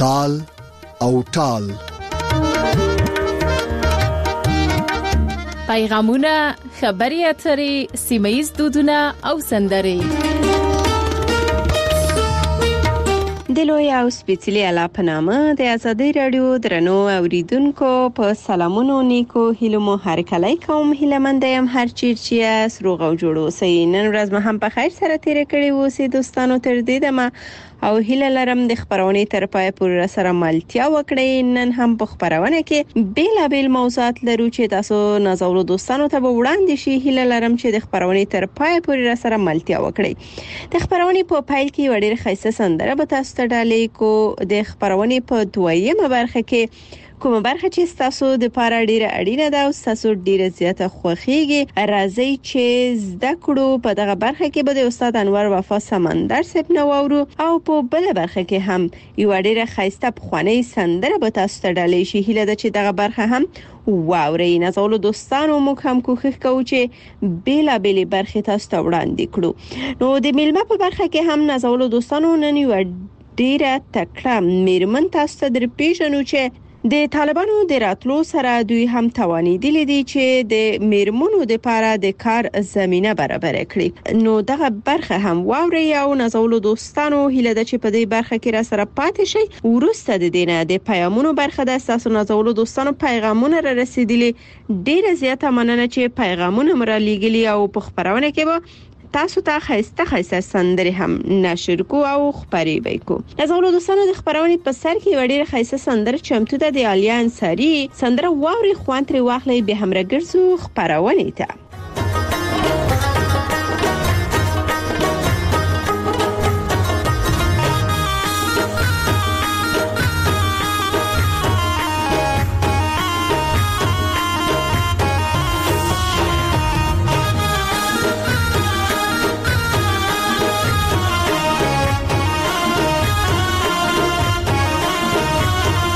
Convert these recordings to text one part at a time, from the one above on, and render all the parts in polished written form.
تال او ټال. پیغامونه، خبري اترې، سیمه‌یز دودونه او سندرې. د لوی او سپیڅلي الله په نامه د ازادي رادیو درنو اوریدونکو په سلامونو نیکو هیلو مو هر کله کوم هیلمند یم هر چیرچی سروغ او جوړو سي. نن ورځ مې هم په خیر سره تیر کړی و سي دوستانو. تر دې دمه او هیله لرم د خبرونې تر پای پورې سره ملتیا وکړئ. نن هم په خبرونه کې بیلابل موضوعات لرو چې تاسو نازولو دوستانو ته وړاندې شي. هیله لرم چې د خبرونې تر پای پورې سره ملتیا وکړئ. د خبرونې په پایل کې وړي خیسه سندره به تاسو ته ډالې کو. د خبرونې په دویمه برخه کې کومه برخه چې تاسو د پاره ډیره اړینه ده او تاسو ډیره زیاته خوخیږي، راځي چې زده کړو. په دغه برخه کې به د استاد انور وفا سمندر صاحب نو اورو او په بل برخه کې هم یو ډیره خیسته پخوانی سندره به تاسو ته ډالې شي. هیله ده چې دغه برخه هم واورئ. نازولو دوستانو موږ هم کوښښ کوو چې بیلابل برخه تاسو ته وړاندې کړو. نو د میلمه په برخه کې هم نازولو دوستانو نن یو ډیره تکړه میرمن تاسو ته درپېژنو چې د طالبانو د راتلو سره دوی هم توانیدلی دي چې د میرمنو د لپاره د کار زمينه برابر کړي. نو دغه برخه هم واوري او نازولو دوستانو هیله ده چې په دې برخه کې را سره پاتې شي. ورسته د دینه د پیغامونو برخه ده. تاسو نازولو دوستانو پیغامونه را رسیدلي، ډیره زیاته مننه چې پیغامونه مر لېګلي او په خبرونه کې به تاسو ته خیسته سندرې هم نشر کو او خبري وکړو. نازولو دوستانو د خبرونې په سر کې وړي خیسته سندره چمتو ده. د علي انصاری سندره واوري خوانتري واخلي به هم راګرځو خبرونه ته.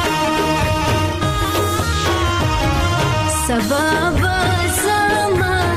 Sabah bersama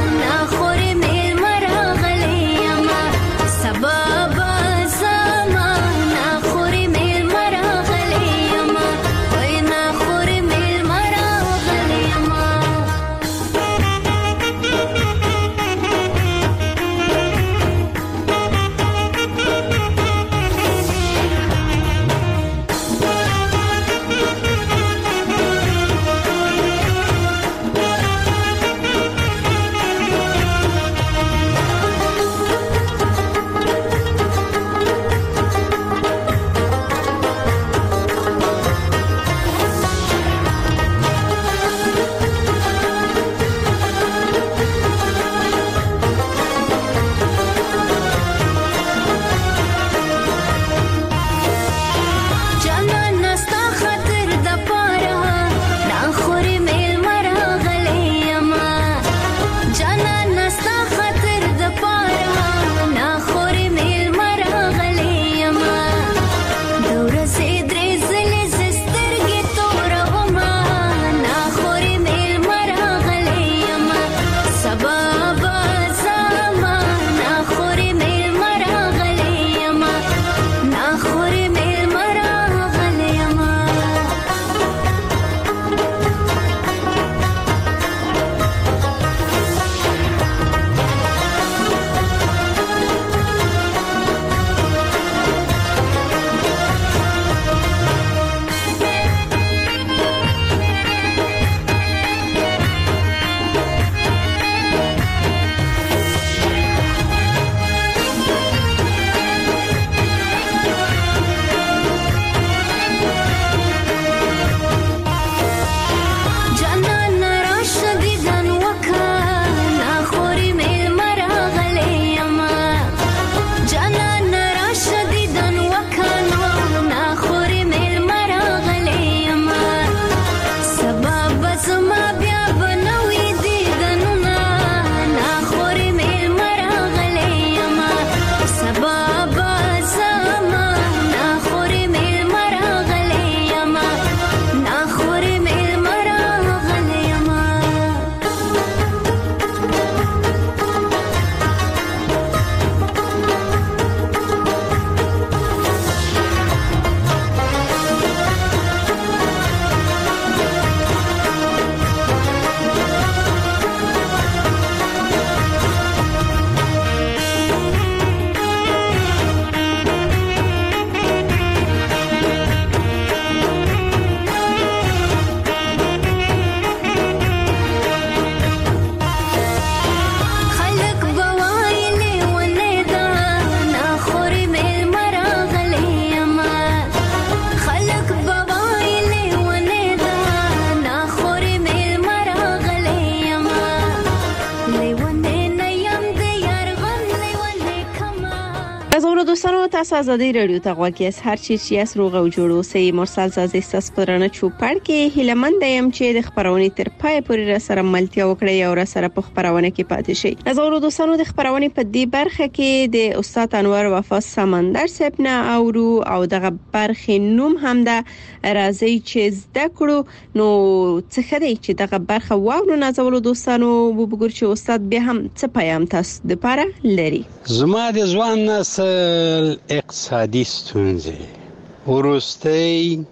ناظرینو دوستانو تاسو ازادي رادیو ته غواړئ هر چی اس روغ او جوړ اوسئ مرسل زازي تاسو پرانه چوپړ کې هیلمند يم چې د خبرونې تر پای پورې را سره ملتیا وکړي او را سره په خبرونه کې پاتې شي. ناظرینو دوستانو د خبرونې په دې برخه کې د استاد انور وفا سمندر صاحب نه او دغه برخه نوم هم ده راځي چې زده کړو نو څه خدای چې دغه برخه واو. ناظرینو دوستانو وګورئ چې استاد به هم څه پیغام تاسو د لپاره لري. زما د ځوان نسل اقتصادي ستونزې ورسته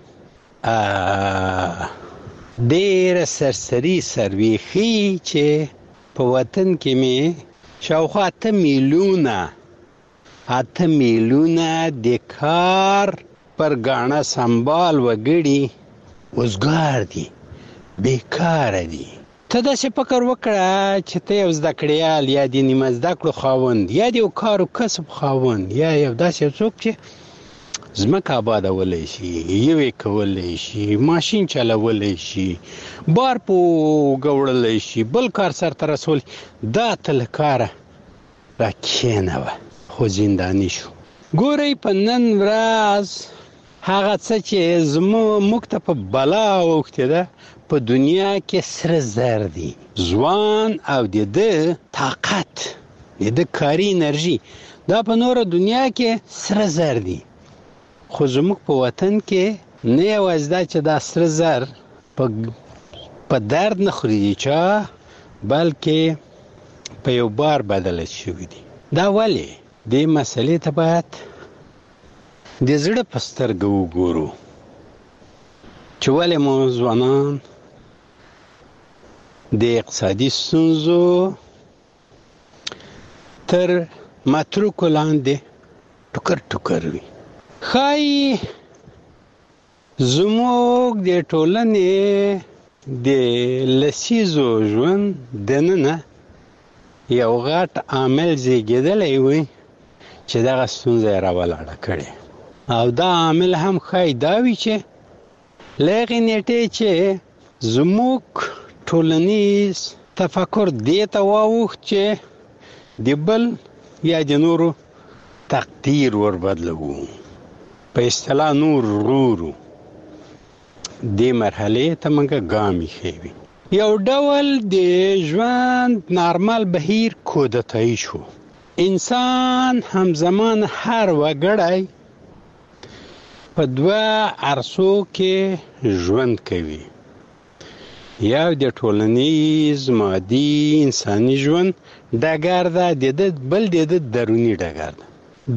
ډېر سرسري سرویخي چې په وطن کې می شاوخوا 8 میلیونه د کار پر غاڼه سنبال وګړي وزګار دي بیکار دي. ته دا څه فکر وکړه چې ته یو زده کړیال یا د نیمه زده کړو خاوند یا د یو کار او کسب خاوند یا یو داسې څوک چې ځمکه آبادولی شي، یوې کولی شي، ماشین چلولی شي، بار په وړلی شي، بل کار سرته رسولی، دا ته له کاره را کښېنوه خو زنداني شو. ګورئ په نن ورځ هغه څه چې موږ ته په بلا اوښتې ده په دنیا کې سره زر دي. ځوان او د ده طاقت، د ده کاري انرژي دا په نوره دنیا کې سره زر دي. خو زموږ په وطن کې نه یوازې دا چې دا سره زر په درد نه خوري چا، بلکې په یو بار بدله شوي دي. دا ولې؟ دې مسئلې ته باید د زړه په سترګه وګورو چې ولې مو ځوانان د اقتصادي ستونزو تر متروکو لاندې ټوکر وي. ښایي زموږ د ټولنې د لسیزو ژوند دننه یو غټ عامل زیږېدلی وي چې دغه ستونزه یې راولاړه کړې، او دا عامل هم ښایي دا وي چې له هغې نیټې چې زموږ ټولنیز تفکر دې ته واوښت چې د بل یا د نورو تقدیر وربدلوو، په اصطلاح نور ورورو. دې مرحلې ته موږ ګام ایښی. یو ډول د ژوند نارمل بهیر کودتایي شو. انسان همزمان هر وګړی په دوه عرصو کې ژوند کوي. یو د ټولنیز مادي انساني ژوند ډګر ده، بل د دروني ډګر ده.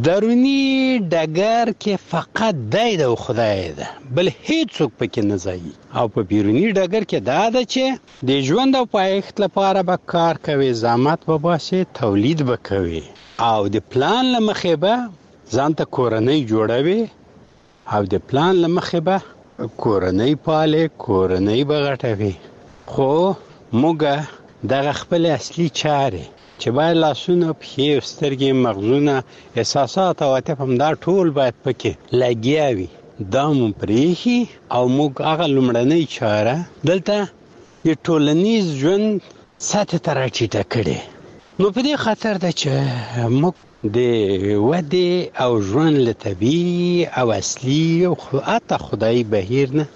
دروني ډګر کې فقط دی د خدای ده، بل هیڅوک پکې نه ځایي. او په بیروني ډګر کې دا ده چې د ژوند او پایښت لپاره به کار کوي، زحمت به باسي، تولید به کوي، او د پلان له مخې به ځان ته کورنۍ جوړوي، او د پلان له مخې به کورنۍ پالي، کورنۍ به غټوي. خو موږ دغه خپل اصلي چارې چې باید لاسونه، پښې، سترګې، مغزونه، احساسات او عاطفه هم دا ټول باید پکې لګیا وي، دا مو پرېښي او موږ هغه لومړنۍ چاره دلته د ټولنیز ژوند سطح ته راټیټه کړې. نو په دې خاطر ده چې موږ د ودې او ژوند له طبیعي او اصلي او حتی خدایي بهیر نه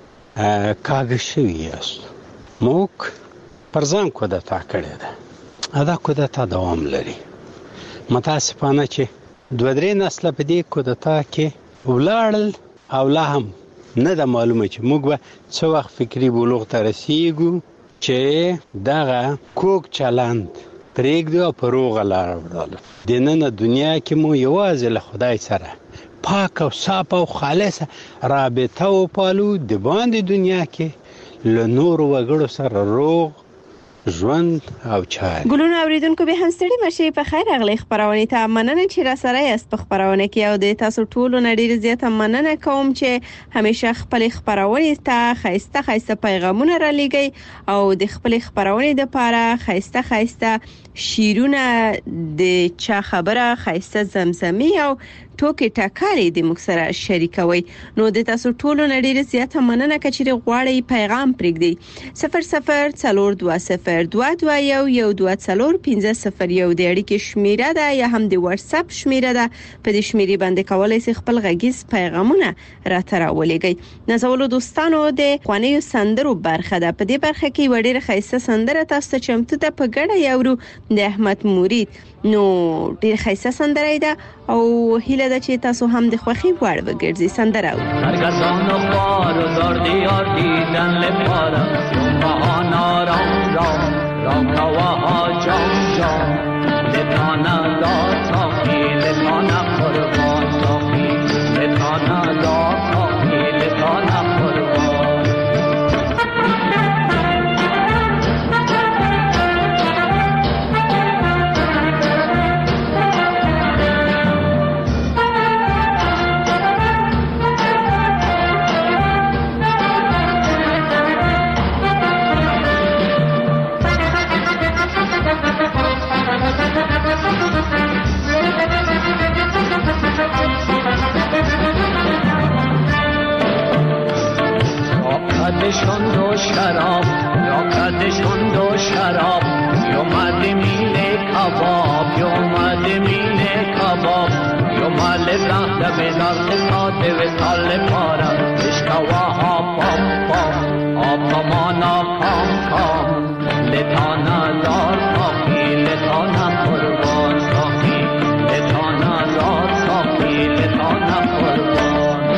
کاږه شوي یاست. موږ پر ځان کودتا کړې ده. دا کودتا دوام لري. متاسفانه چې 2-3 نسله په دې کودتا کې ولاړل او لا هم نه ده معلومه چې موږ به څه وخت فکري بلوغ ته رسیږو چې دغه کوږ چلند پرېږدو او په روغه لاره ولاړو. دننه دنیا کې مو یوازې له خدای سره پاک او صاف او خالصه رابطه وپالو، د باندې دنیا کې له نورو وګړو سره روغ ژوند او چای. ګلونه اوریدونکو به هم ستړي مشي. په خیر اغلی خبرونه ته مننه چې را سره یاست په خبرونه کې، او د تاسو ټولو نړۍ زیاته مننه کوم چې همیشه خپل خبرونه ته خیسته پیغامونه را لګي او د خپل خبرونه د لپاره خیسته شیرونه د چا خبره خیسته زمزمي او ټوکې ټکالې د موږ سره شریکوي. نو د تاسو ټولو نړۍ زیاته مننه چې غواړئ پیغام پرېږدئ. 00 420 02212401501 د اړیکې شمیره ده یا هم د واتس اپ شمیره ده. په دې شمیرې باندې کولای شئ خپل غږیز پیغامونه راته راولېږئ. نازولو دوستانو د خوانیو سندرو برخه ده. په دې برخه کې وړي خیسته سندره تاسو ته چمتو ده په ګډه یورو د احمد مرید. نو ډیر خیسته سندره ده او هیله ده چې تاسو هم د خوخي وړ وګرځي سندره. هرگزان خوار و زردی یار دیدن لپاره بهانا رام رام رام کواها جام جام لتانا دا تاقی لتانا قربان تاقی لتانا دا تاقی لتانا قربان. راکدشون دو شراب راکدشون دو شراب یومد میله کباب یومد میله کباب یومد رخت به درد ساده و سال پارا اشکواها پام پام آپامانا کام کام لتانا دار ساقی لتانا قربان ساقی لتانا دار ساقی لتانا قربان.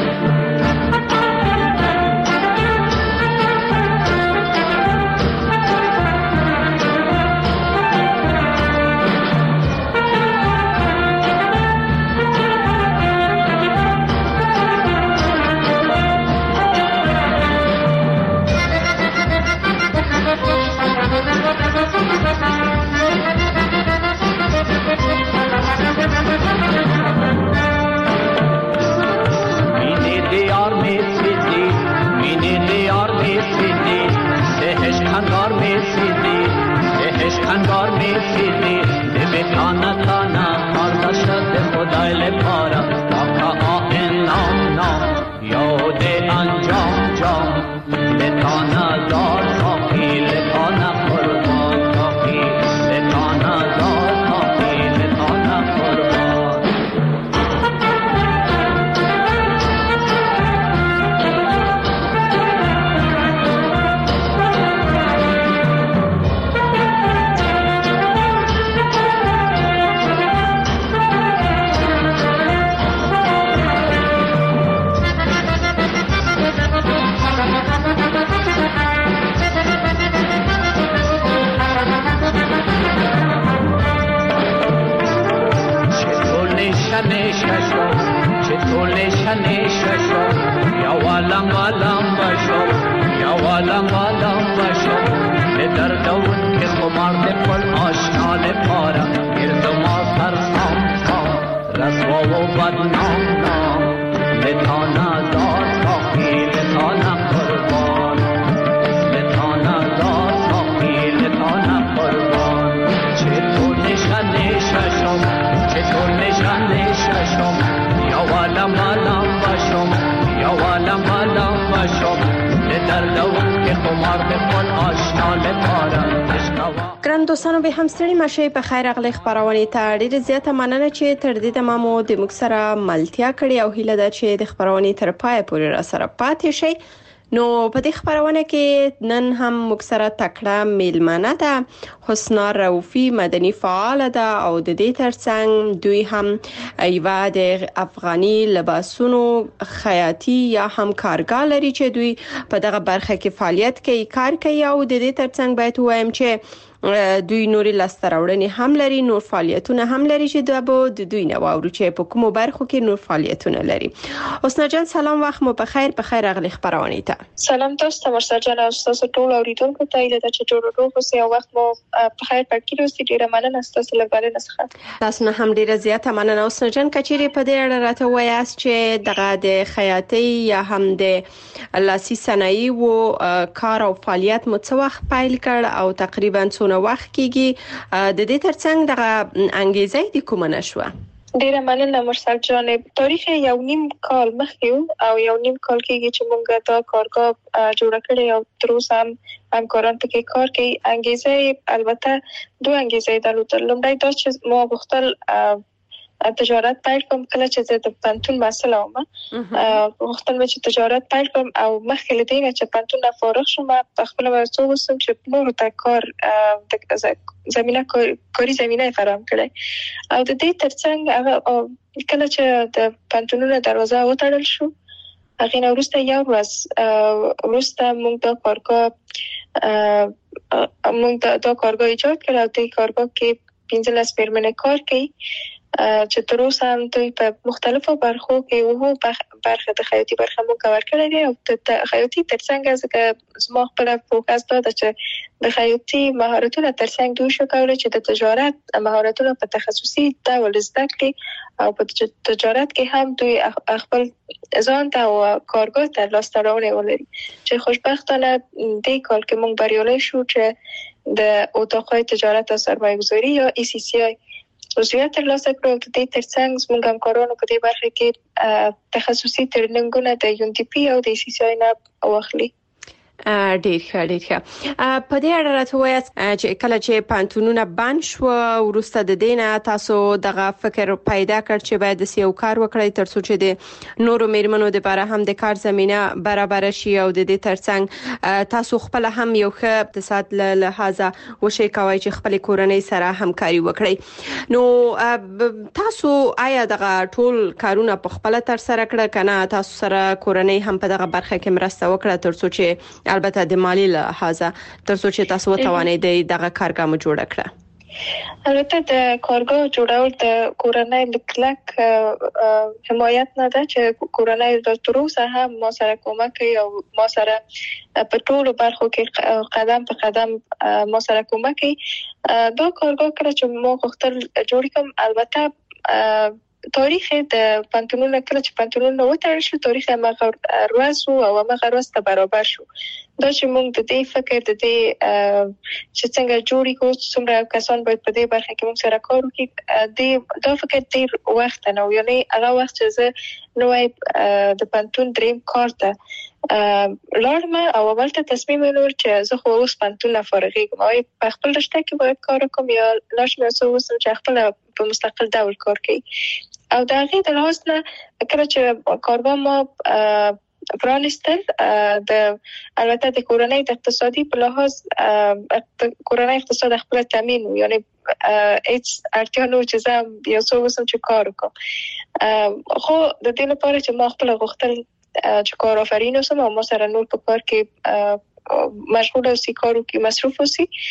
خندار می‌سیزی دبیتانا تانا آردشت خدای لپارا تاکا آئین نام نام یاد انجام جام لتانا دار ساقی لتانا قربان ساقی لتانا دار ساقی لتانا قربان. نششو یا والم والم بشو یا والم والم بشو لدردون که خمار دفل آشنا لپارا گرد ما سر سام سام رسوا و بدنام نام لتانا دار ساقی لتانا قربان لتانا دار ساقی لتانا قربان. چطور نشن نششم چطور نشن نششم یا والم والم بشم یا والم والم بشم لدردون که خمار بخون آشنا لپارا ګران دوستانو به هم ستړي مشه په خیر اغلی خبرونه ته ډیره زیاته مننه چې تر دې تمامو د موږ سره ملتیا کړی او هیله ده چې د خبرونه تر پای پورې را سره پاتې شي. نو په دې خبرونه کې نن هم موږ سره تکړه میلمنه ده حسنا رؤفی مدني فعال ده او د دې ترڅنګ دوی هم ایوا د افغاني لباسونو خیاطي یا هم کارګر لري چې دوی په دغه برخه کې فعالیت کوي کار کوي او د دې ترڅنګ باید وایم چې دوی نوري لاستراوړنې هم لري نور فعالیتونه هم لري چې د دوی نه واورو چې په کومو برخو کې نور فعالیتونه لري. حسنا جان سلام وخت مو بخیر اغلی خبرونه ته. سلام تاسو ته مرسا جان او تاسو ټول اوریدونکو ته ایله چې ټول اوسئ او وخت مو بخیر پکې اوسئ. ډیره مننه تاسو لپاره نسخه تاسو نه هم ډیره زیاته مننه. حسنا جان کچيري په دې اړه راته وایاست چې دغه د خیاطي یا هم د لاسي صنایع او کار او فعالیت مو څو وخت پیل کړ او تقریبا څونه وخت کېږي د دې ترڅنګ دغه انګیزه د کومه نشوه؟ ډیره مننه مرسل جان. تاریخ یو نیم کال مخکې او یو نیم کال کېږي چې موږ دا کارګاه جوړ کړې او تر اوسه هم همکاران پکې کار کوي. انګیزه البته دوه انګیزې درلودل. لومړی دا چې ما غوښتل تجارت پیل کوم کله چې زه د پانتون مسله وم. غوښتل مې چې تجارت پیل کوم او مخکې له دې چې پانتون فارغ شوم په خپل ورڅو وسم چې نور ته کار د زمينه کاری زمينه فراهم کړي او د دې ترڅنګ هغه کله چې د پانتونونو دروازه وتړل شو هغه نو وروسته یو ورځ وروسته موږ د کارګاه ایجاد کړو او د کارګاه کې 15 پیرمنه کار کوي چې تر اوسه هم دوی په مختلفو برخو کې وو برخه د خیاطي برخه مو کور کړی دی او د خیاطي ترڅنګ ځکه زما خپل فوکس دا ده چې د خیاطي مهارتونه ترڅنګ دوی شو کولای چې د تجارت مهارتونه په تخصصي ډول زده کړي او په تجارت کې هم دوی خپل ځان ته او کارګاه ته لاسته راوړنې ولري چې خوشبختانه د کال کې موږ بریالي شو چې د اتاقای تجارت او سرمایه‌گذاری یا ECCI عضویت ترلاسه کړو. د دې ترڅنګ موږ همکارانو په دې برخه کې تخصصي ترنینګونه د UNDP او د ECCI نه واخلي. ډیر ښه. په دې اړه راته وایي چې کله چې پانتونونه بند شو ورسته د دینه تاسو دغه فکر پیدا کړ چې باید د یو کار وکړئ ترڅو چې د نورو میرمنو لپاره هم د کار زمينه برابر شي او د دې ترڅنګ تاسو خپل هم یو ښه اقتصاد له لحاظه وشي کوي چې خپل کورنۍ سره همکاري وکړي. نو تاسو آیا دغه ټول کارونه په خپل تر سره کړ کنه تاسو سره کورنۍ هم په دغه برخه کې مرسته وکړه ترڅو چې البته د مالی لحاظه ترڅو چې تاسو وتوانئ دغه کارګاه مو جوړ کړئ؟ البته د کارګاه جوړول د کورنۍ لکلک حمایت نه ده چې کورنۍ د تر اوسه هم ما سره کومک کوي او ما سره په ټولو برخو کې قدم په قدم ما سره کومک کوي. دا کارګاه کله چې ما غوښتل جوړ کوم البته تاریخ د پانتونونو کله چې پانتونونو وتړل شو تاریخ هغه ورځ او هغه ورځ ته برابر شو. دا چې موږ د دې فکر د دې چې څنګه جوړی کو څومره کسان باید په دې برخه کې موږ سره کار وکړي دا فکر ډیر وخت نه یعنی هغه وخت چې زه نوې د پانتون دریم کار ته لارم او اول ته تصمیم ونیول چې زه خو اوس پانتون فارغېږم او په خپل رشته کې باید کار وکړم یا لاش مې اوس چې خپل په مستقل ډول کار کوي او دا غي د لحاظ نه کله چې کارګاه ما پرانستل د البته د کورنۍ د اقتصادي په لحاظ کورنۍ اقتصاد خپل تامین یعنی هیڅ اړتیا نه چې زه یو څه وسم چې کار وکړم خو د دې لپاره چې ما خپل غوښتل چې کار آفرین اوسم او ما سره نور په کار کې مشغول اوسې کارو کې مصروف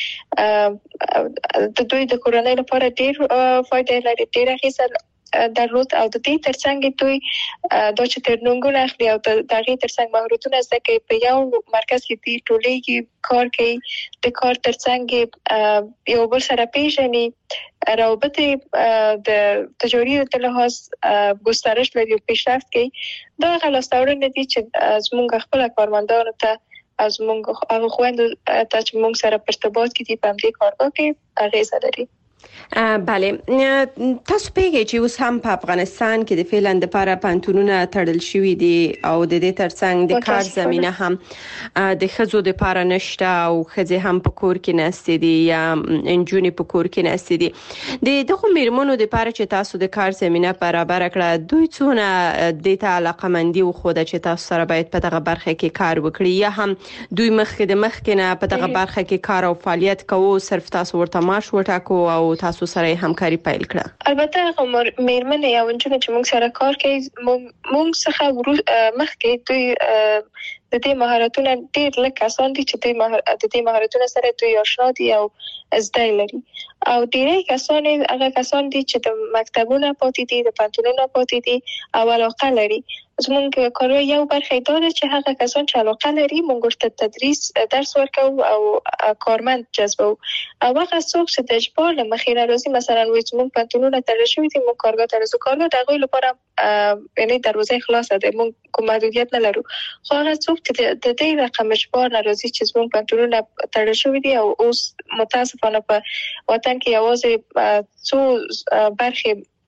اوسې د دوی د کورنۍ لپاره ډیر فائدې لري ډیر اغیزه درلود او د دې ترڅنګ دوی د چترنګونو اخلي او د دغه ترڅنګ مهارتونه زده کوي په یو مرکز کې دی ټولې کې کار کوي د کار ترڅنګ یو بل سره پیژني روابط د تجاري د لحاظ گسترش لري او پیشرفت کوي دا غلاستورن دي چې زموږ خپل کارمندانو ته از موږ هغه خويند ته چې موږ سره په ارتباط کې دي په دې کارګاه کې اغیزه لري. بله تاسو پیږئ چې اوس هم په افغانستان کې د فعلن لپاره پانتونونه تړل شوي دي او د دې ترڅنګ د کار زمينه هم د خزو د لپاره نشته او خزه هم په کور کې نستې دي یا انجونی په کور کې نستې دي د دغه میرمنو د لپاره چې تاسو د کار زمينه برابر کړه دوی څونه د ته علاقمندي او خو د چې تاسو سره باید په دغه برخه کې کار وکړي یا هم دوی مخکې نه په دغه برخه کې کار او فعالیت کوو صرف تاسو ورته معاش ورټاکو او تاسو سره همکاري پیل کړه؟ البته میرمنې یا ونجونه چې موږ سره کار کوي موږ څخه مخکې دوی د دې مهارتونه ډېر لږ کسان دي چې د دې مهارتونه سره دوی آشنا دي او زده لري او ډېری کسان هغه کسان دي چې د مکتبونو پاتې دي د پانتونونو پاتې دي او علاقه لري زموږ کار یو برخه دا ده چې هغه کسان چې علاقه لري موږ ورته تدریس درس ورکوو او کارمند جذبو او هغه څوک چې د اجبار له مخې راځي مثلا وایي موږ پانتونونه تړل شوي دي موږ کارګاه ته راځو کارګاه د هغوی لپاره یعنی دروازه خلاصه ده موږ کوم محدودیت نه لرو خو هغه څوک چې د دې رقم اجبار راځي چې موږ پانتونونه تړل شوي دي او اوس متاسفانه په وطن کې یوازې څو برخې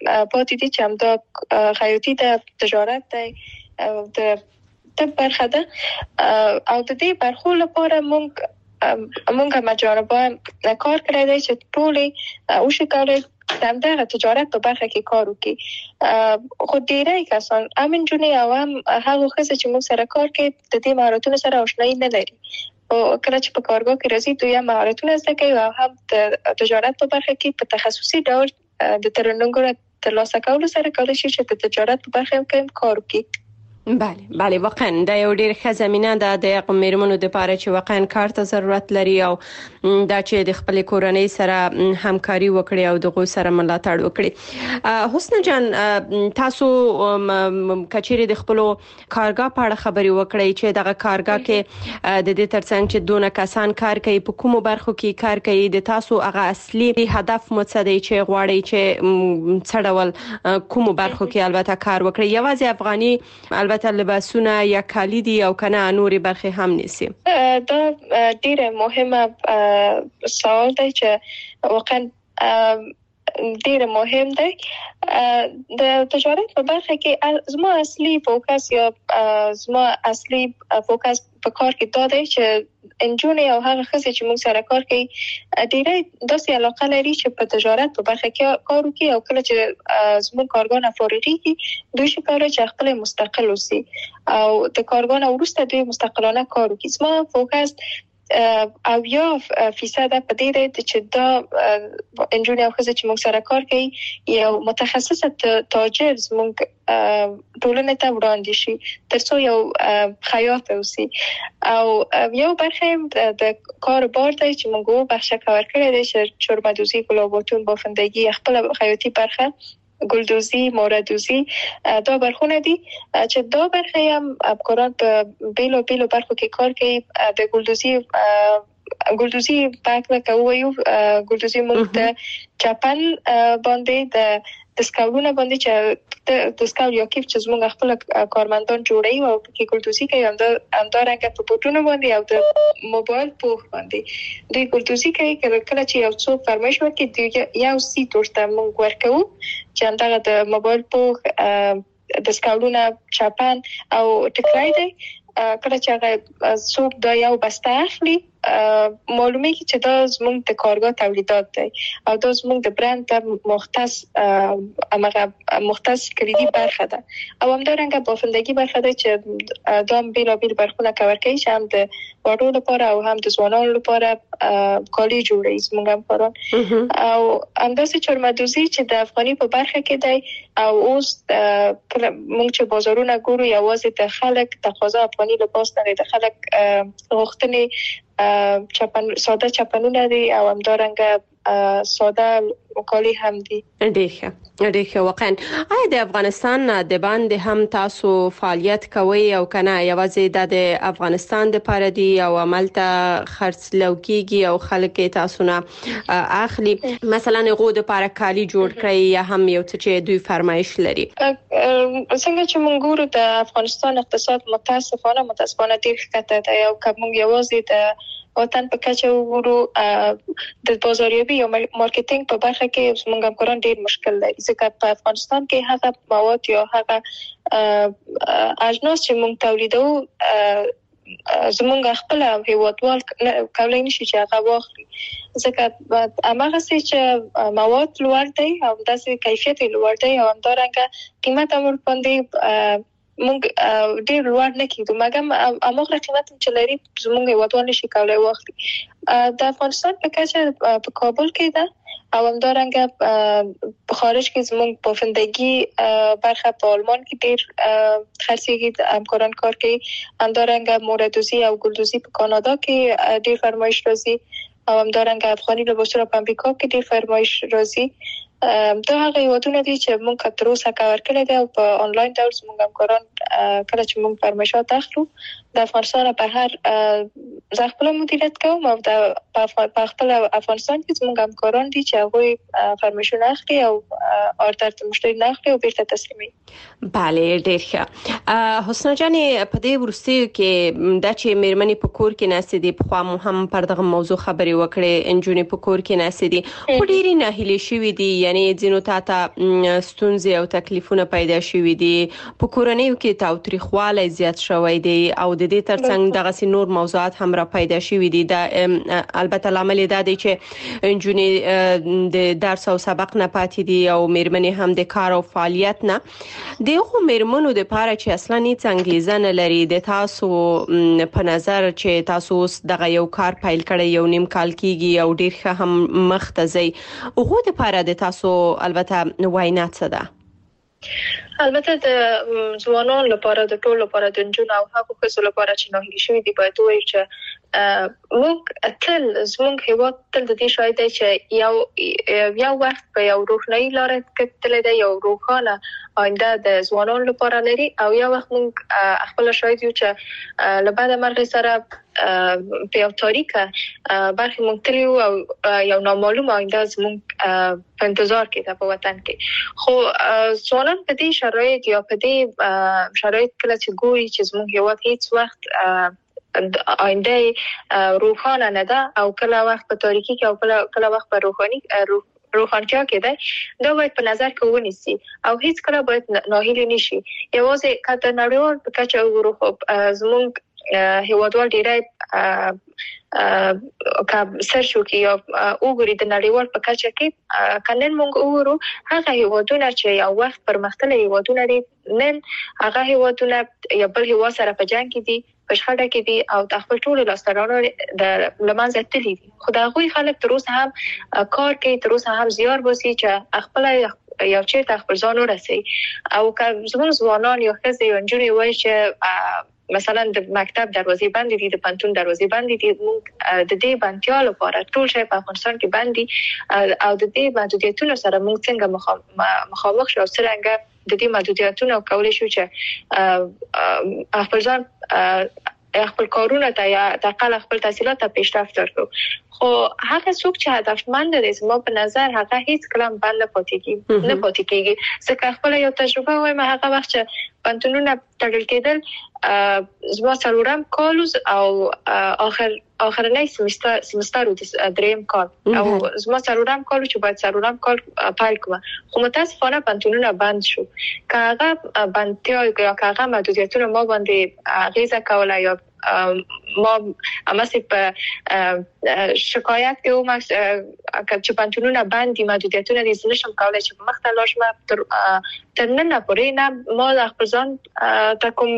پاتې دي چې همدا خیاطي د تجارت دی او د طب برخه ده او د دې برخو لپاره مونږ مجاربه کار کړی دی چې ټولې او شکل دغه تجارت په برخه کې کار وکړي. خو ډیری کسان امن جونې او هم هغه ښځې چې موږ سره کار کوي د دې مهارتونو سره آشنایي نه لري. کله چې په کارګاه کې راځي دوی هم مهارتونه زده کوي او هم د تجارت په برخه کې په تخصصي ډول د ترنګونو ترلاسه کولو سره کولای شي چې د تجارت په برخه کې کار وکړي. بله واقعا دا یو ډیر ښه زمينه ده د میرمنو لپاره چې واقعا کار ته ضرورت لري او دا چې د خپل کورنۍ سره همکاري وکړي او دغه سره ملاتړ وکړي. حسن جان تاسو کچېری د خپل کارګاه په اړه خبري وکړي چې دغه کارګاه کې د دې ترڅنګ چې دونه کسان کار کوي په کومو برخو کې کار کوي د تاسو هغه اصلي هدف متصدي چې غواړي چې څړول کومو برخو کې البته کار وکړي یوازې افغاني البته لباسونه یا کالی دي او کنه نوري برخه هم نيسي. دا ډیره مهمه سوال دی چې واقعا ډیره مهم دی. د تجارت په برخه کې زما اصلي فوکس یا زما اصلي فوکس په کار کې دا دی چې انجونې او هغه ښځې چې موږ سره کار کوي ډیره داسې علاقه لري چې په تجارت په برخه کې کار وکړي او کله چې زموږ کارګاه فارغېږي دوی شي کولای چې خپل مستقل اوسي او د کارګاه وروسته دوی مستقلانه کار وکړي. زما فوکس او 1% په دې دی چې دا انجونې او ښځې چې موږ سره کار کوي یو متخصصه تاجر زموږ ټولنې ته وړاندې شي ترڅو یو خیاط اوسي او یو برخه د کار بار دی چې موږ وو بخښه کار کړی دی چې چرمدوزی ګلاباتون بافندگی خپل خیاطي برخه ګلدوزی موردوزی دا برخونه دي چې دا برخه هم افکاران په بیلو برخو کې کار کوي. د ګلدوزی پاک کوي ګلدوزی موږ د چاپن باندې د سکاولونه باندې چې د سکاول یو کیف چې زموږ خپل کارمندان جوړي او کې ګلدوزی کوي همدارنګه په بوټونو باندې او د موبایل پوښ باندې دوی ګلدوزی کوي. کله چې یو څوک فرمایش وکړي یو سیټ ورته موږ ورکو چې همدغه د موبایل پوښ د سکاولونه چاپن او ټکرای دی. کله چې هغه څوک دا یو بسته اخلي معلومه کی چې دا زموږ د کارګاه تولیدات دی او دا زموږ د برند مختص کلیدي برخه ده او همدارنګه بافندگی برخه ده چې دا بیل برخونه کور کوي چې هم د وړو لپاره او هم د ځوانانو لپاره کالي جوړوي زموږ همکاران او همداسې چرمدوزی چې د افغاني په برخه کې دی او اوس موږ چې بازارونه ګورو یوازې د خلک تقاضا افغاني لباس نه د خلک غوښتنې ساده چپنونه دي او همدارنګه ساده وکالي هم دي. ډېر واقعا آیا د افغانستان د باندې هم تاسو فعالیت کوي او کنه یوازې د افغانستان د لپاره دي او عملته خرڅلاو کیږي او خلک تاسو نه اخلي مثلا غو د لپاره کالی جوړ کړی یا هم یو څه چې دوی فرمایش لري؟ څنګه چې موږ ګورو د افغانستان اقتصاد متاسفانه ډېر ښکته دی او کوم یوازې د وطن په کچه وګورو د بازاریابي او مارکیټینګ په برخه کې موږ همکاران ډېر مشکل لري ځکه په افغانستان کې هغه مواد یا هغه اجناس چې موږ تولیدو زمونږ خپل هیوادوال کولای نشي چې هغه واخلي ځکه هغه چې مواد لوړ دی او داسې کیفیت لوړ دی او همدارنګه قیمت هم باندې موږ ډېر لوړ نه کیږو مګر هغه قیمت چې لري زموږ هیوادوال نشي کولای واخلي. د افغانستان په کچه په کابل کې ده او همدارنګه په خارج کې زموږ بافندگی برخه په آلمان کې ډېر خرڅيږي همکاران کار کوي. همدارنګه موردوزی او ګلدوزی په کانادا کې ډېر فرمایش راځي او همدارنګه افغاني لباسونه په امریکا کې ډېر فرمایش راځي. دا هغه یوادونه دي چې موږ تر اوسه کار کړی دی او په انلاین ډول موږ همکاران کله چې موږ فرمایشات اخلو د افغانستان په هر ځخپل مدیریت کوم او د په خپل افغانستان کې زموږ همکاران دي چې هغه فرمیشن اخلي او اوردر ته مشتری نه اخلي او بیرته تسلیمي. بله ډیر ښه. حسنا جان په دې ورستیو کې د چې میرمنې په کور کې ناست دي، په خوا هم پر دغه موضوع خبرې وکړې، انجونې په کور کې ناست دي خو ډېرې ناهیلې شوې دي، یعنی ځینو ته ستونزې او تکلیفونه پیدا شوي دي، په کورنیو کې تاوتریخوالی زیات شوی دی او د دې ترڅنګ دغه نور موضوعات هم را پیدا شوي دي. البته لامل دا دی چې انجونې د درس او سبق نه پاتې دي او میرمنې هم د کار او فعالیت نه. دغه میرمنو د پاره چې اصلا هیڅ انګیزه نه لري، د تاسو په نظر چې تاسو دغه یو کار پیل کړی یو نیم کال کیږي او ډیر ښه هم مخ ته ځي، هغه د پاره د تاسو البته وینا څه ده؟ البته د ځوانانو لپاره د ټولو لپاره د جنونو او هغو ښځو لپاره چې ناهیلي شوي دي باید ووایو چې موږ تل زموږ هیواد تل د دې شاهد دی چې یو وخت په یو روښنايي لاره کې تللی دی، یو روښانه آینده د ځوانانو لپاره لري او یو وخت موږ خپل شاهد یو چې له بعد مرګ سره په یو تاریکه برخې موږ تللی او یو نامعلوم آینده زموږ په انتظار کې ده په وطن کې. خو ځوانان په دې شرایط یا په دې شرایط کله چې ګوري چې زموږ هیواد هیڅ وخت آینده روښانه نه ده او کله وخت په تاریکی کې او کله وخت په روښانتیا کې ده، دا باید په نظر کې ونیسي او هیڅ کله باید ناهیلي نشي. یوازې کله نړیوال په کچه وګورو خو زموږ هیوادوال ډیری که سرچ وکړي یا وګوري د نړیوال په کچه کې کنن موږ وګورو هغه هیوادونه چې یو وخت پرمختللي هیوادونه دي، نن هغه هیوادونه یا بل هیواد سره په جنگ کې دي، په شخړه کې دي او د خپل ټولو لاسته د لمنځه تللي دي. خو د هغوی خلک تر اوسه هم کار کوي، تر اوسه هم زیار باسي چې خپل یو چیرته خپل ځان ورسوي. او که زموږ ځوانان یا ښځې یا نجونې وایي چې مثلا د مکتب دروازې بندې دي، د پوهنتون دروازې بندې دي، موږ د دې بندتیا لپاره ټول شی په افغانستان کې بندي او د دې محدودیتونو سره موږ څنګه مخامخ شو او څنګه د دې محدودیتونو کولای شو چې خپل ځان خپل کارونه ته یا تقل خپل تحصیلات ته پیشرفت ورکړو. خو هغه څوک چې هدفمند دي زما په نظر هغه هیڅ کلام بند نه پاتې کیږي. ځکه خپل یو تجربه وایم، هغه وخت چې پنتونونه تړل کېدل زما څلورم کال او آخرنی سمستر و دریم کال او زما څلورم کال چې باید څلورم کال پیل کوم، خو متاسفانه پنتونونه بند شو. که هغه بندتیا یا که هغه محدودیتونه ما باندې اغیزه کوله یا ما امسی په شکایت کوم چې پنتونونه بند دي، محدودیتونه دي، نشم کولای چې په مخ ته لاړ شم. تر نن پورې نه ما خپل ځان ته کوم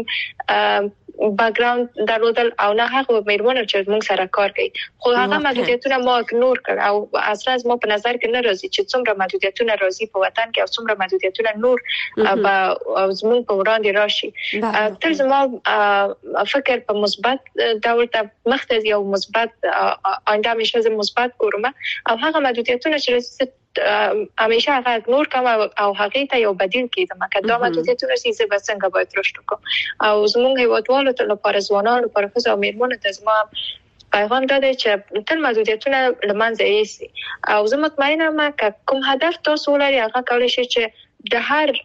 بیکګراوند درلودل او نه هغه میرمنو چې موږ سره کار کوي، خو هغه محدودیتونه ما اګنور کړ او اصلا ما په نظر کې نه راځي چې څومره محدودیتونه راځي په وطن کې او څومره محدودیتونه نور په زموږ په وړاندې راشي. تر زما فکر په مثبت ډول ته مخ ته یو مثبت آینده همیشه مثبت ګورم او هغه محدودیتونه چې راځي همیشه هغه اګنور کوم او هغه ته یو بدیل کېدم که دا محدودیتونه چې به څنګه باید رشد وکړم. او زموږ هیوادوالو ته لپاره ځوانانو لپاره ښځو او میرمنو ته زما پیغام دا دی چې تل محدودیتونه له منځه یوسي او زه مطمئنه یم که کوم هدف تاسو ولرئ هغه کولی شي چې د هر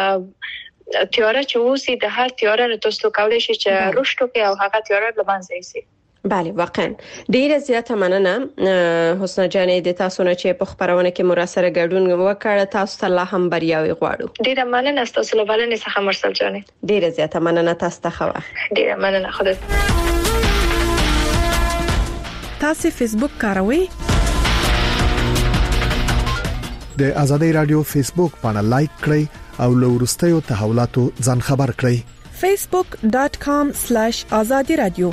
تیاره چې اوسي د هر تیاره نه تاسو کولی شي چې رشد وکړي او هغه تیاره له منځه یوسي. بله واقعا ډیره زیاته مننه حسنا جانې د تاسو نه چې په خبرونه کې مراسله ګډون وکړه. تاسو ته الله هم بریاوي غواړو. ډیره مننه تاسو له بلنې څخه مرسل جانې. ډیره زیاته مننه تاسو ته خو. ډیره مننه. خدا تاسو فیسبوک کاروئ؟ د آزادۍ رادیو فیسبوک باندې لایک کړئ او له ورستیو تحولاتو ځان خبر کړئ. facebook.com/azadi radio.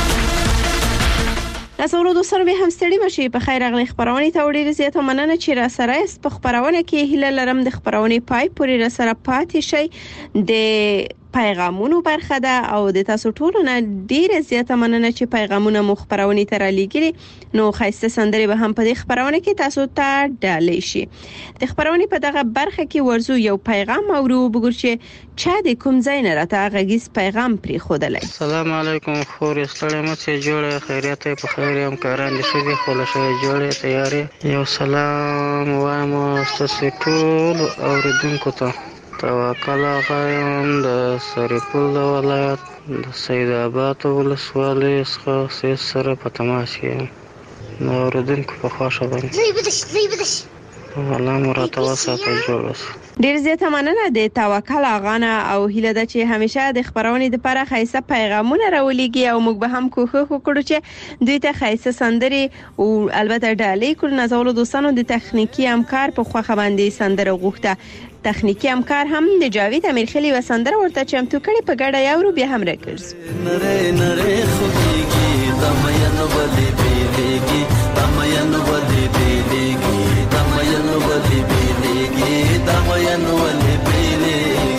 ناسورو دوستانو به هم ستړي مشي په خیر اغلی خبرونه ته وړي زیاته مننه چې را سره است په خبرونه کې هله لرم د خبرونه پای پورې را سره پاتې شي. د پیغامونو برخه ده او د تاسو ټولو نه ډیره زیاته مننه چې پیغامونه مو خبرونه تر لیږلي. نو خاصه سندري به هم په دې خبرونه کې تاسو ته ډالې شي. د خبرونه په دغه برخه کې ورزو یو پیغام اورو وګور چې چا د کوم ځای نه راته غږیز پیغام پری خودلای. السلام علیکم خور استړی مڅ جوړه خیریت په خیر یم کاران دې شي خو له شي جوړه تیاری یو سلام وایم تاسو ټول اوریدونکو ته. توکل غایم د سرپل ولایت د سید آباد ولسوالۍ څخه سره په تماس کې نو اوریدونکو په خواشه باندې الله مراته وساته جوړ. ډیر زیاته مننه د توکل اغانه او هیله ده چې همیشه د خبرونه لپاره خاصه پیغامونه راولېږي او موږ به هم کوښښ وکړو چې دوی ته خاصه سندري او البته ډالۍ کول. نازولو دوستانو د تخنیکی همکار په خوخه باندې سندره غوښته. تخنیکی همکار هم د جاوید امیرخیلی و سندره ورته چمتو کړي په ګډه یو بیا هم راکړس. نره نره خوږیږي دمین ولې بیلېږي دمین ولې بیلېږي دمین ولې بیلېږي دمین ولې بیلېږي.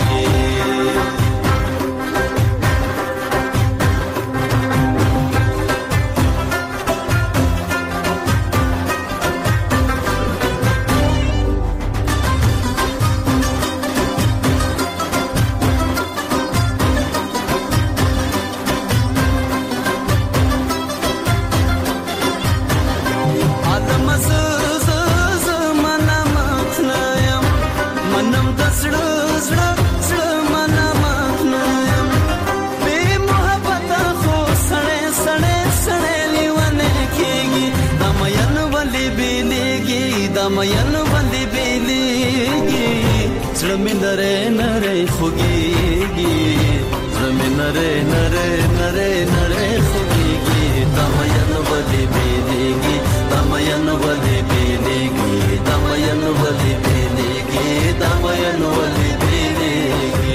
دمین ولې بیلېږي زړه مې نری نری خوږیږي زړه مې نری نری نری نری خوږیږي دمین ولې بیلېږي دمین ولې بیلېږي دمین ولې بیلېږي دمین ولې بیلېږي.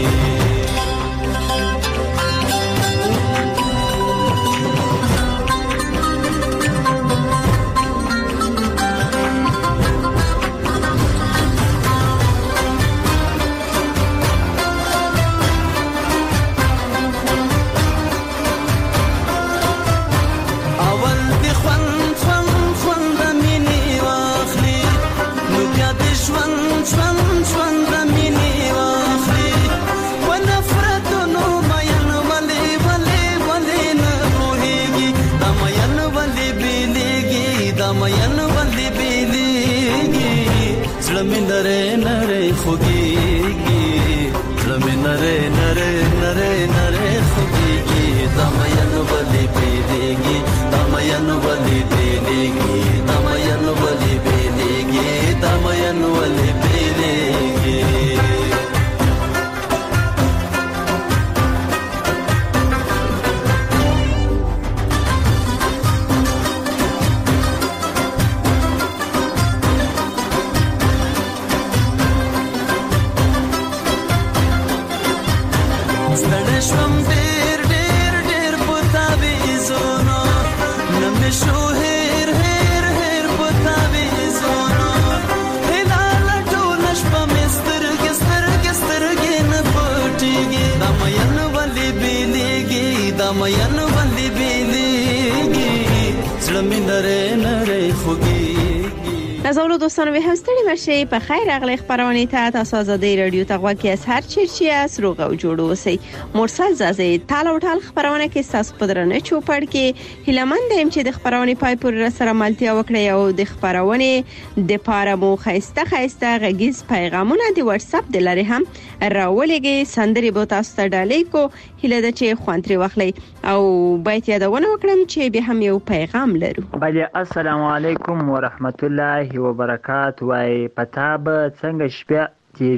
نازولو دوستانو به هم ستړي مشي په خیر اغلی خبرونه ته تاسو آزادۍ رادیو ته غوږی از هر چیرچی از روغ او جوړ اوسئ. مرسل زازي تال او ټال خبرونه کې تاسو په درنه چوپړ کې هیلمند يم چې د خبرونه پای پر سره ملتیا وکړي او د خبرونه د پاره مو خایسته غږیز پیغامونه د واتس اپ د لارې هم راولېږي. سندري به تاسو ته ډالۍ کو هیله ده چې خوانتري واخلي او باید یادونه وکړم چې به هم یو پیغام لرو. بله السلام علیکم ورحمت الله وبرکاته. وای پتا به څنګه شپه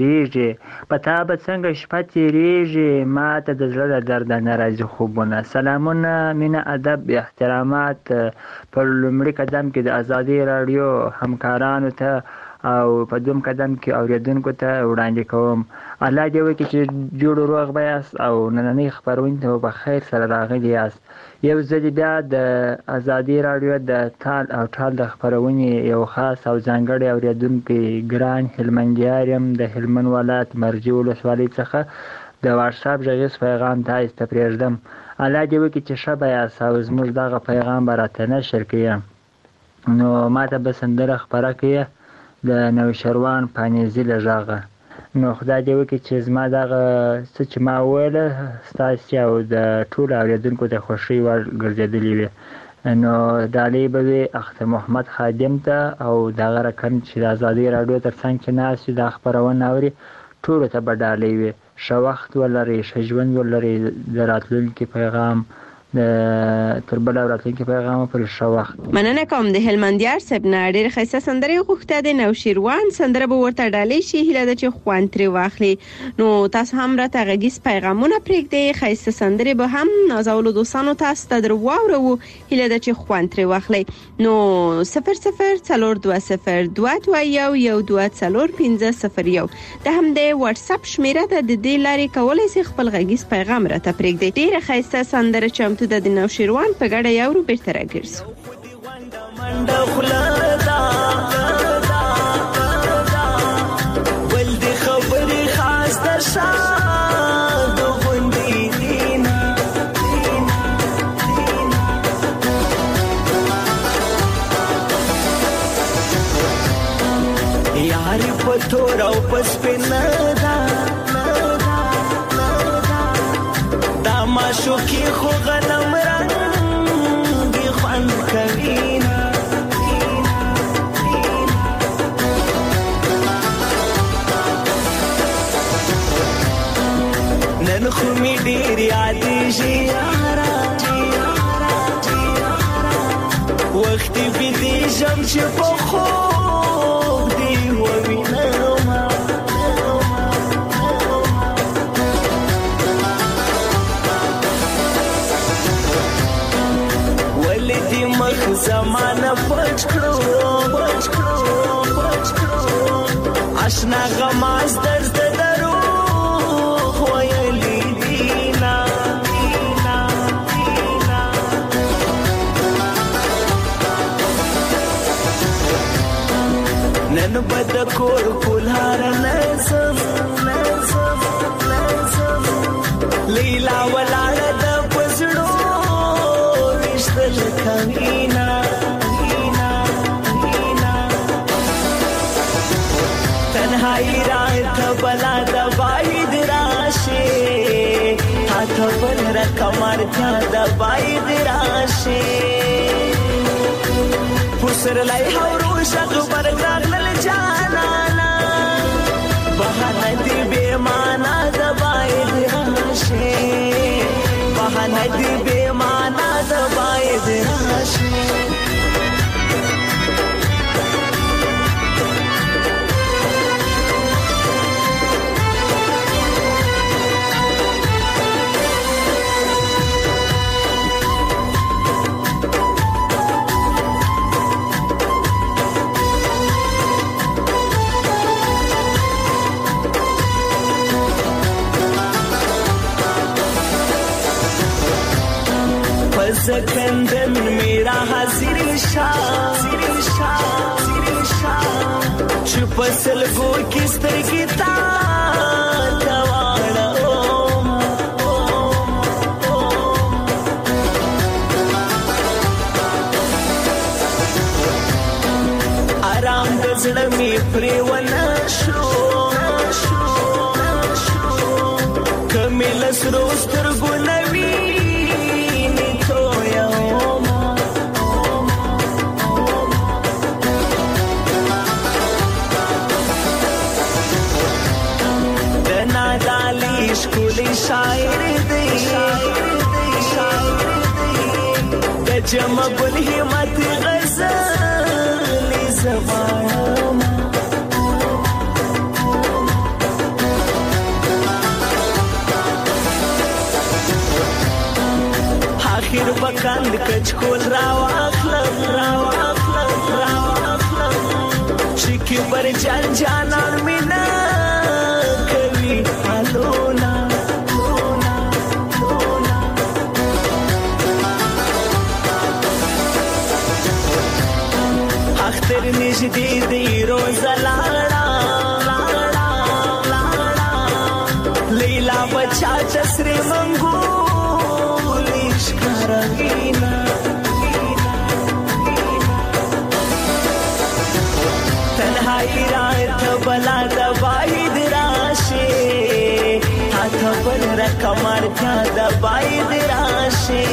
تیریږي ما ته د زړه درد نه راځي خوبونه. سلامونه مینه ادب احترامات پر لومړي قدم کې د ازادي رادیو همکارانو ته او په دوم قدم کې اوریدونکو ته وړاندې کوم. الله دې وکړي چې جوړ روغ بیاست او نننۍ خبرونه ته په خیر سره راغلي یاست. یو ځل بیا د ازادي رادیو د تال او ټال د خبرونې یو خاص او ځانګړی اوریدونکو ګران هلمندیار یم د هلمند ولایت مرجې ولسوالۍ څخه د واتساپ غږیز پیغام تاسو ته پرېږدم. الله دې وکړي چې ښه به یاست او زموږ دغه پیغام به راته نشر کړي. نو ماته به سندره خپره کړي د نوشروان پانیزي له غږه. نو خدای دې وکړي چې زما دغه څه چې ما وویله ستاسې او د ټولو اورېدونکو د خوښۍ وړ ګرځېدلې وي. نو ډالۍ به وي اختر محمد خادم ته او دغه رقم چې د ازادۍ راډیو تر څنګ چې ناست وي دا خپرونه اوري ټولو ته به ډالۍ وي. ښه وخت ولرئ، ښه ژوند ولرئ، د راتلونکي پیغام تر بل راتلونکي پیغام پر ښه وخت. مننه کوم د هلمندیار صاحب نه ډېر ښایسته سندرې غوښته د نوشیروان سندره به ورته ډالۍ شي. هیله ده چې خوند ترې واخلي. نو تاسو هم راته غږیز پیغامونه پرېږدئ، ښایسته سندرې به هم نازولو دوستانو تاسو ته در واورو. هیله ده چې خوند ترې واخلئ. نو 004202211240 د همدې واتس اپ شمیره ده. د دې لارې کولای شئ خپل غږیز پیغام راته پرېږدئ. ډېر ښایسته سندره چمتو د نوشیروان په ګډه یو بیرته راګرځو. ول دې خبرې خاص در شاد غوندې دینا یاري په تور او پس پنه دا ما شوخي خو غنم رنگ دی خوند کوي نن خو می ډیر یادې شي وخت به دې شم چې په خوب دی ووینم ولدي مخ زمانه پچ کړو آشنا غماز درد درو خویلی دینا نن بد کور کولهار نسم لیلا ولاړه د پسړو وشتل کمینا تنهایی رات بلا د باید راشه هات بل رکمر ته د باید راشه پسر لای هورو شغ برګل جانا بهانه دی به معنا د باید راشه بهانه دی به معنا د باید راشه सकंदन मेरा हाजिर शाह चुप सलगो किस तरह की तवाड़ा आराम दजड़ में प्रेवना शो कमिलस रोज तरगो नवी स्कूली शायर दे जमा बुल हिम्मत गज़ल ज़बान आखिर बकंद कचकोल रावाखलम चिकी पर जान जाना मिना कभी हालोना अख्तर निजदी दी रोज़ लाड़ा लीला बच چاته سرې منګولې ښکاروينه تنهایی راته بلا د باید راشي تا بل رقم اړتیا د باید راشي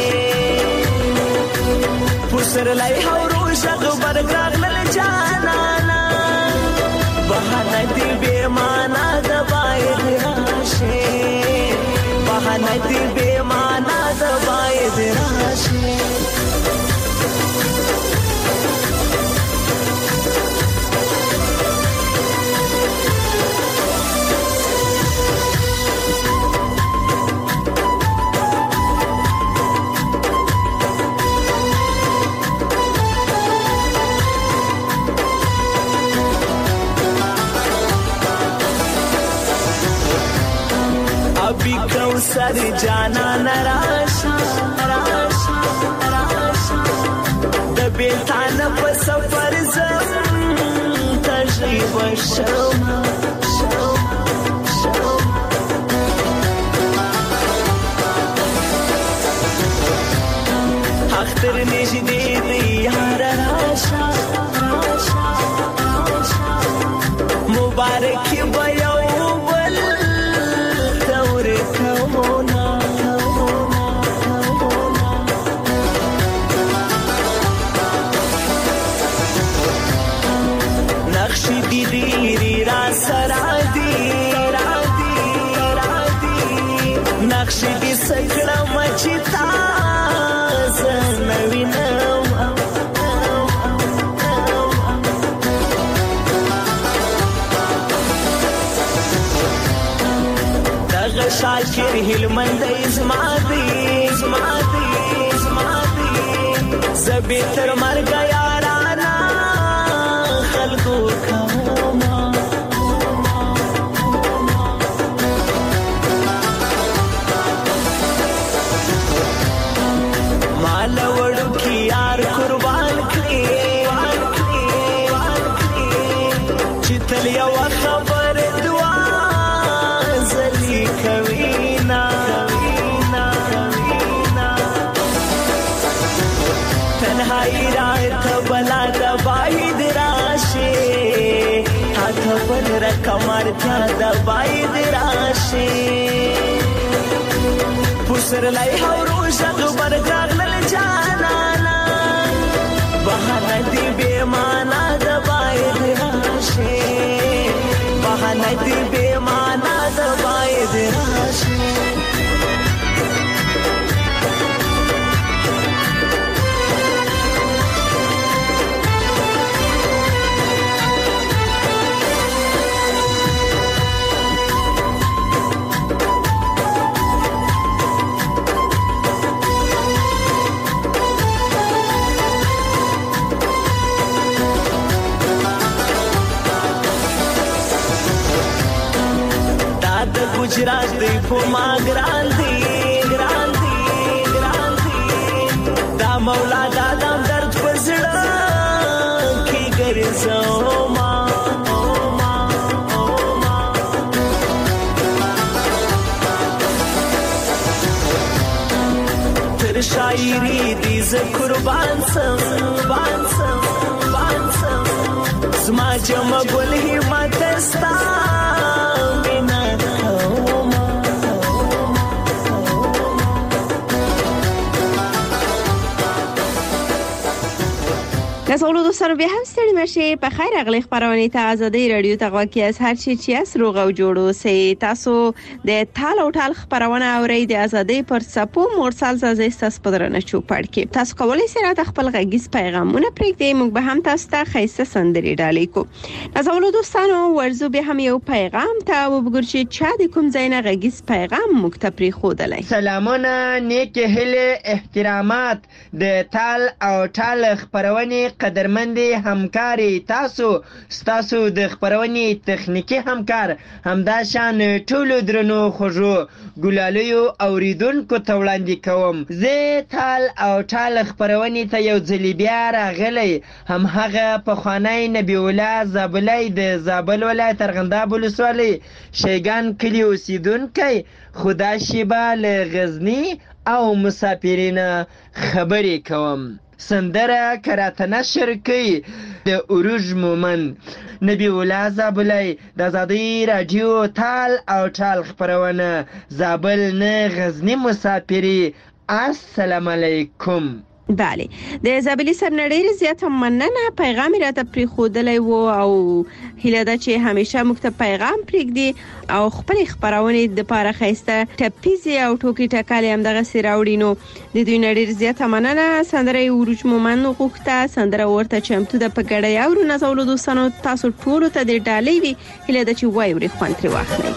پسرلی هورو ژغ برګراغلل جانانا بهانه دی بې معنا د باید راشي بهانه دی بې معنا د باید راشي ابھی کوثر جانا نراشا راشا راشا د بیلتان په سفر زم تجربه شوما شوما شوما اختر نږدې دی یار راشا راشا راشا مبارک به یو بل نقشی دیری را سرادی نقشی دی سکرم چی تازه نوینم دغه شاکر هلمند ازما دی زبی تر مرگ یارانا خلقو کوما مال وړو کی یار قربان کړي چې تل یو خبر دعا زلی کوینا تنهایی رات بلا د باید راشي تا بل رقم اړتیا د باید راشي پسرلی هورو ژغ برګراغلل جانانا بهانه دی بې معنا د باید راشي بهانه دی بې معنا د باید راشي गुजरात دی په ما ګران دی دا مولا دا دم درد په زړه کې ګرځو ما تر شاعری دی ز قربان سم زما جمع ګل همت ستا کسانو دوستانو به هم ستړي مشه په خیر اغلی خبرونه ته آزادی رادیو ته غواکي از هر چی چې اس روغ او جوړو سي تاسو د تال او ټال خبرونه اوري د آزادی پر سپو مرسل زازه تاسو پدرنه چوپړ کې تاسو کولای سئ راته خپل غږیز پیغامونه پرېږدئ موږ به هم تاسو ته خیسته سندري ډالۍ کو کسانو دوستانو ورزو به هم یو پیغام ته وګورئ چې چا د کوم ځای نه غږیز پیغام موږ ته پرېښودلی سلامونه نیک هله احترامات د تال او ټال خبرونه قدرمندې همکارې ستاسو د خپرونې تخنیکي همکار همداشان ټولو درنو خوږو ګلالیو اوریدونکو ته وړاندې کوم. زه تال او ټال خپرونې ته یو ځلې بیا راغلی، همهغه پخوانی نبی الله زابلی د زابل ولایت ارغنداب ولسوالۍ شیګان کلي اوسیدونکی، خو دا شیبه له غزني او مسافرینه خبرې کوم. سندره کراته نشر کوي د عروج مومند. نبی الله زابلی د آزادۍ راډیو تال او ټال خپرونه، زابل نه غزني مسافري. السلام علیکم. بله، د زابلی سرنړۍ زیاته مننه. پیغام راته پریښودلی و او هیله ده چې همیشه موږ ته پیغام پرېږدي او خپل خبرونه د پاره خسته ټپیزي او ټوکی ټکالي هم دغه سراوړي. نو د دوی نړۍ زیاته مننه. سندره عروج مومند غوښته، سندره ورته چمتو د پګړې او نازولو دوستانو تاسو ټول ته د ډالۍ وی هیله ده چې وای ورې خوان تر واخلئ.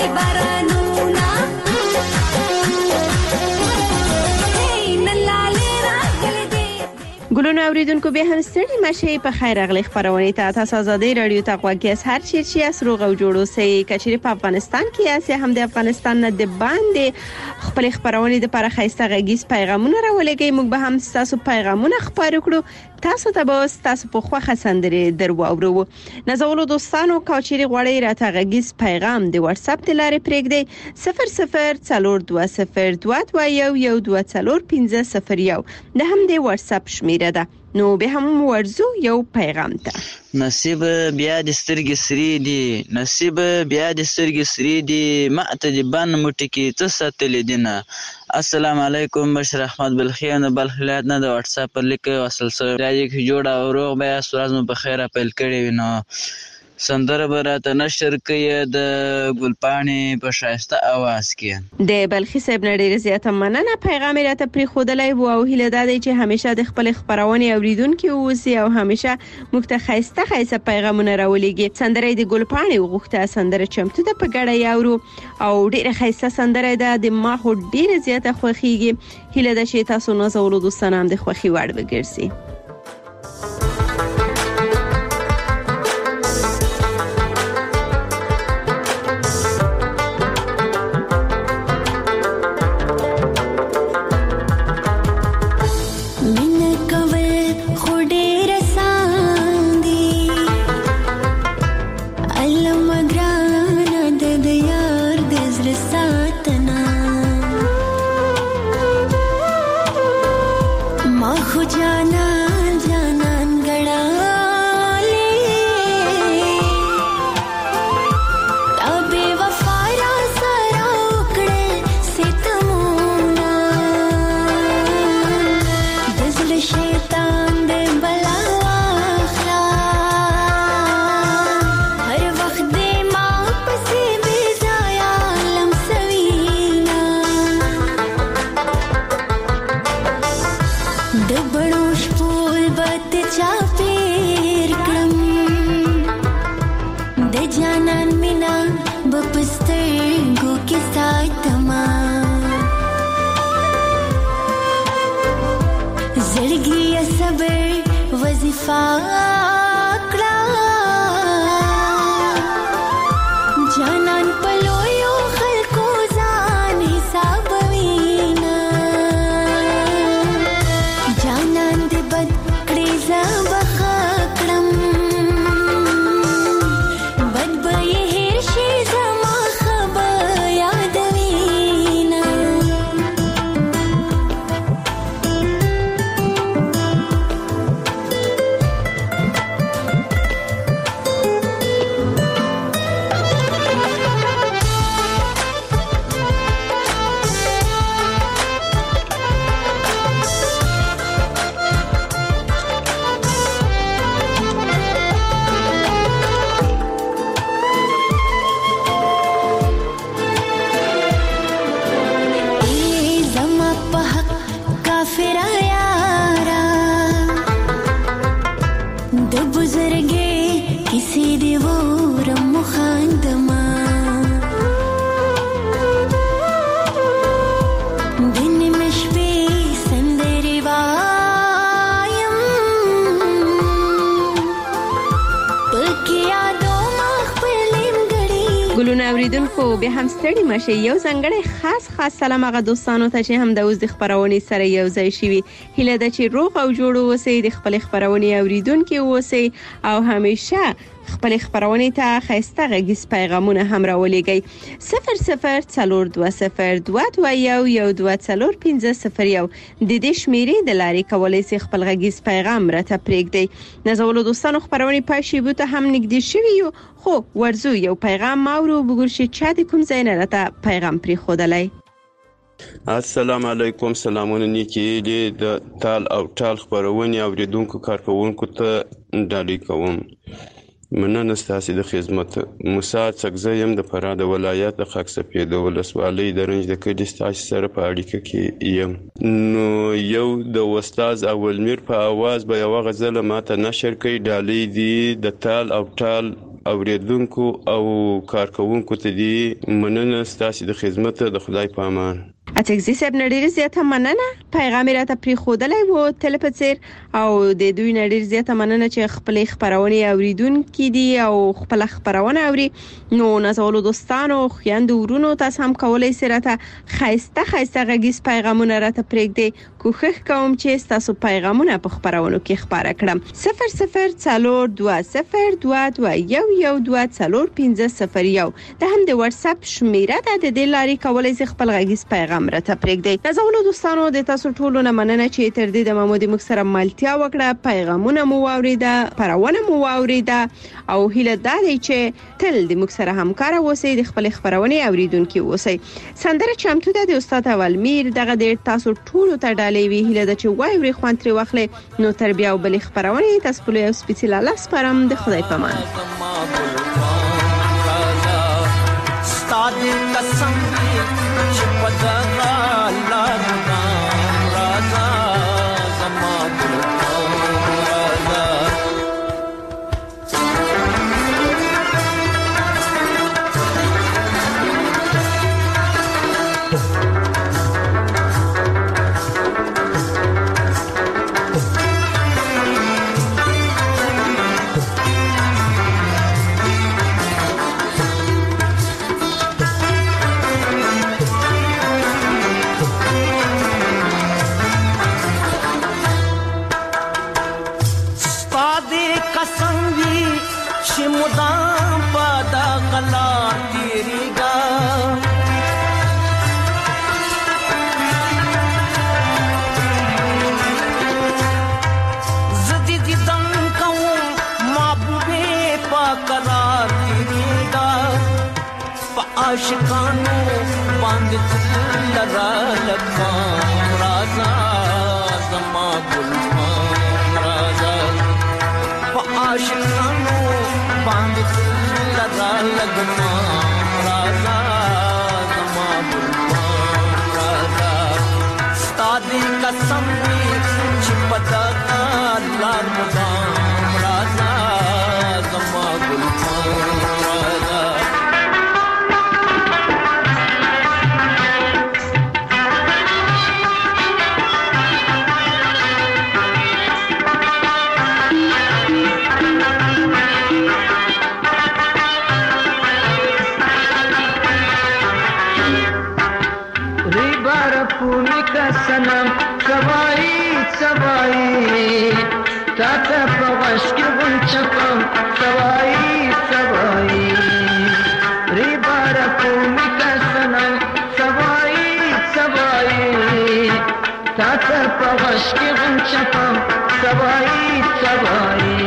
ګلونو اوریدونکو به هم ستړي مشه په خیر اغلی خبرونه ته تاسو آزادۍ رادیو ته غوږی هر چی چې اسروغ او جوړو سي کچري په افغانستان کې یا هم د افغانستان نه د باندې خپل خبرونه د پر خیسته غږیز پیغامونه راولګي موږ به هم تاسو پیغامونه خبرو کړو تاسو ته به تاسو په خوخه سندري درو اورو نزولو دوستانو کچري غوړی راته غږیز پیغام د واتس اپ د لارې پرېږدي 004202011501 د هم د واتس اپ شمیره ده نو به هم ورزو یو پیغام ته نصیب بیا د سترګې سری دی نصیب بیا د سترګې سری دی ماته د بان موټی کې څه ساتلې دینه السلام علیکم بشر احمد بلخیان بلخ ولایت نه د واتس اپ پر لیک وصل سره راځي چې جوړه او روغ بیا سورز مو په خیره پیل کړی وینو سندره براته نشر کوي د ګلپانی په شایسته आवाज کې د بلخي صاحب نړۍ زیاته مننه پیغام راته پری خودلای وو او هله دادی چې همیشه د خپل خبرونه اوریدونکو اوسي او همیشه مختخایسته پیغامونه راولېږي سندره د ګلپانی وغوښته سندره چمتو د پګړې اورو او ډیره خایسته سندره ده د ما هو ډیره زیاته خوخیږي هله د چې تاسو نو زولو دوستانم د خوخي وړ وګرځي اوریدونکو به هم ستړي مشه یو ځنګړی خاص سلام هغه دوستانو ته چې هم د اوس د خبرونه سره یو ځای شي هله د چې روغ او جوړ اوسئ د خپل خبرونه اوریدونکو اوسئ او همیشه خپل خبرونه ته خسته غږیز پیغامونه هم راولېږئ 0040221201 د دې شمیرې د لارې کولای شي خپل غږیز پیغام راته پرېږدئ نزولو دوستانو خبرونه پښې بوته هم نږدې شوي خو ورزو یو پیغام ماورو وګورئ چې د کوم ځای نه راته پیغام پرې خودلای السلام علیکم سلامونه نیکی د تال او ټال خبرونه اوریدونکو کارکونکو ته ډالۍ کوم مننه ستاسو د خدمت موسی څکزه يم د فراه د ولایت د خاکسپید ولسوالۍ د رنج د کډي ستاسو سره په اړیکه کې یم نو یو د استاد اولمیر په आवाज به یو غزل ماته نشر کړي ډالۍ دي د تال او ټال اوریدونکو او کارکونکو ته دی مننه ستاسو د خدمت د خدای په امان. اڅکزي صاحب نړۍ زیاته مننه پیغام راته پری خودلای وو تلپڅیر او د دوی نړۍ زیاته مننه چې خپل خبرونه اوریدونکو دي او خپل خبرونه اوري نو نازولو دوستانو خويندو ورونو تاسو هم کولای سئ راته خایسته غږیز پیغامونه راته پرېږدئ کوښښ کوم چې تاسو پیغامونه په خبرونو کې خبره کړم 0042022112401501 د هم د واتس اپ شمیره ده د دې لاري کولای سئ خپل غږیز پیغام راته پرېږدئ. نازولو دوستانو د تاسو ټولو نه مننه چې تر دې د محمود مکسر ملتیا وکړه پیغامونه مو واوریده پرونه مو واوریده او هیله ده چې تل د مکسر همکار اوسئ د خپل خبرونه اوریدونکو اوسئ. سندره چمتو ده د استاد اولمیر دغه د تاسو ټولو ته ډالۍ وی هیله ده چې وایوري خوان تر واخلي نو تربیه او بل خبرونه تاسو په یو سپیشل لاس پرم د خدای پامان. استاد قسم چپدا لالا راजा زما راजा مدام پادا غلا تیری گا زدی دیدن کو محبوبے پا قرار تیری گا پا عاشقانو باند دل لرا لکام رازا زما گلفام رازا پا عاشقانو باندې لگا لگما رازا زما بلوان رازا ستادی قسم چې پتا لار مدام رازا زما بلوان رازا سنم سوای سوای تاته پغش کې غنچم سوای سوای ری بار کوم کا سنم سوای سوای تاته پغش کې غنچم سوای سوای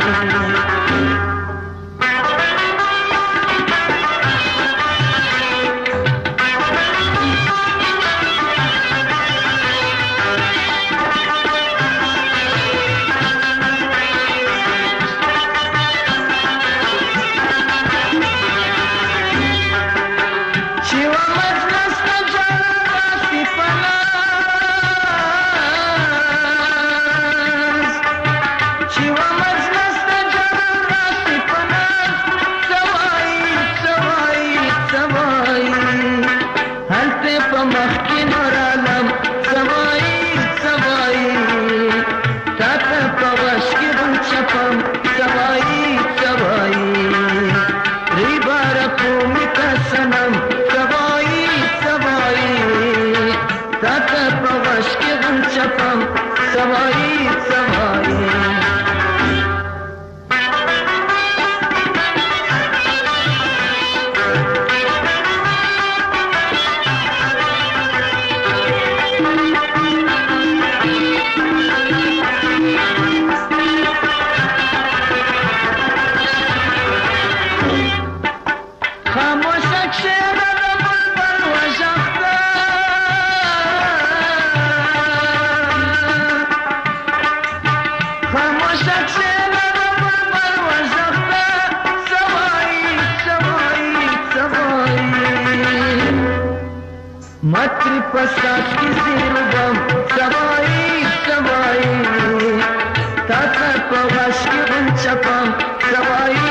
پسات کی زیربم سوای سوای تا تا پواش کی غنچپم سوای